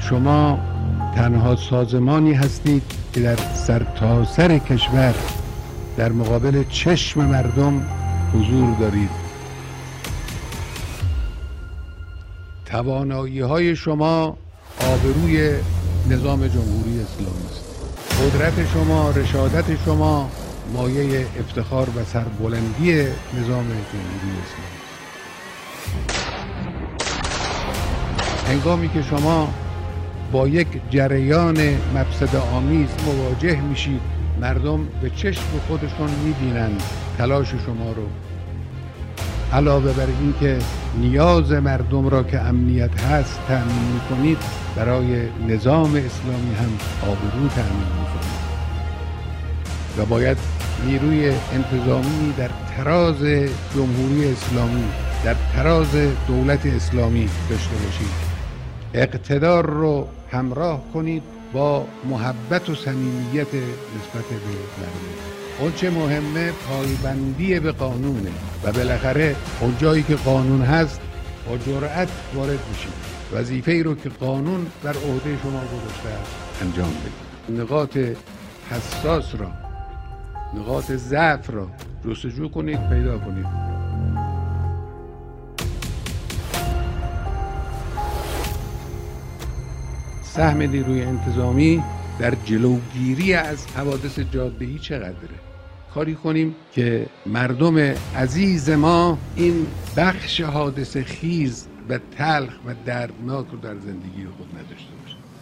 شما تنها سازمانی هستید که در سرتاسر کشور در مقابل چشم مردم حضور دارید. توانایی‌های شما آبروی نظام جمهوری اسلامی است. قدرت شما، رشادت شما مایه افتخار و سربلندی نظام جمهوری اسلامی. هنگامی که شما با یک جریان مفسدآمیز مواجه میشید، مردم به چشم خودشون میبینند تلاش شما رو. علاوه بر این که نیاز مردم را که امنیت هست تأمین میکنید، برای نظام اسلامی هم آبرو تأمین میکنید و باید نیروی انتظامی در تراز جمهوری اسلامی، در تراز دولت اسلامی داشته باشید. اقتدار رو همراه کنید با محبت و صمیمیت نسبت به مردم. اون چه مهمه پایبندی به قانونه و بالاخره اون جایی که قانون هست با جرأت وارد میشید. وظیفه ای رو که قانون بر عهده شما گذاشته انجام بدید. نقاط حساس را، نقاط ضعف را جستجو کنید، پیدا کنید. سهم نیروی انتظامی در جلوگیری از حوادث جاده‌ای چقدره؟ کاری کنیم که مردم عزیز ما این بخش حادثه خیز و تلخ و دردناک رو در زندگی خود نداشته باشه.